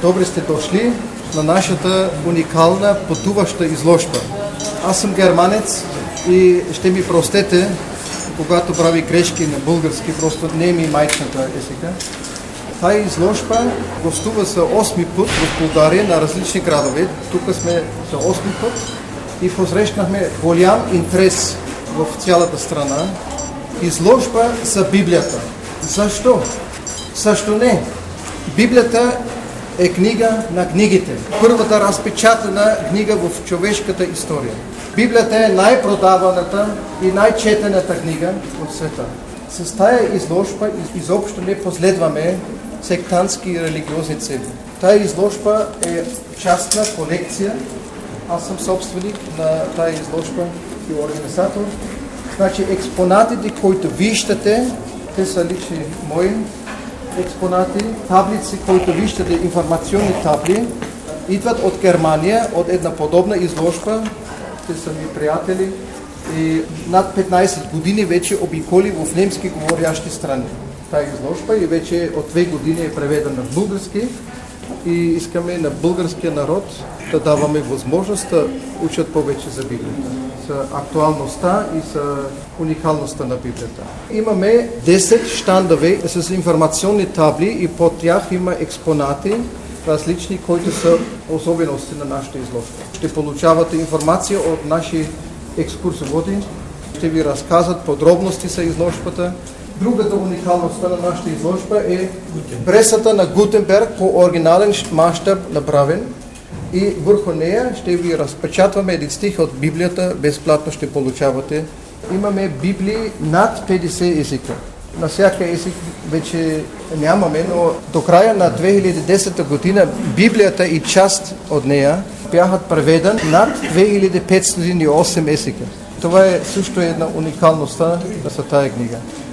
Добре сте дошли на нашата уникална пътуваща изложба. Аз съм германец и ще ми простете, когато прави грешки на български, просто не е ми майчната езика. Тая изложба гостува за 8 път в България на различни градове. Тук сме за 8 път и посрещнахме голям интерес в цялата страна. Изложба за Библията. Защо? Защо не? Библията е книга на книгите. Първата разпечатана книга в човешката история. Библията е най-продаваната и най-четената книга от света. С тая изложба изобщо не последваме сектантски и религиозни цели. Тая изложба е частна колекция. Аз съм собственик на тая изложба и организатор. Значи експонатите, които виждате, те са лични мои експонати, таблици, които виждате, информационни табли, идват от Германия, от една подобна изложба. Те са ми приятели и над 15 години вече обиколи в немски говорящи страни. Тая изложба и вече от 2 години е преведена на български и искаме на българския народ да даваме възможност да учат повече за Библията, за актуалността и за уникалността на Библията. Имаме 10 щандове с информационни табли и под тях има експонати различни, които са особености на нашата изложба. Ще получавате информация от наши екскурсоводи, ще ви разказват подробности за изложбата. Другата уникалност на нашата изложба е пресата на Гутенберг по оригинален мащаб направен и върху нея ще ви разпечатваме един стих от Библията, безплатно ще получавате. Имаме Библии над 50 езика. На всяка език вече нямаме, но до края на 2010 година Библията и част от нея бяха преведени над 2508 езика. Това е също една уникалността за тая книга.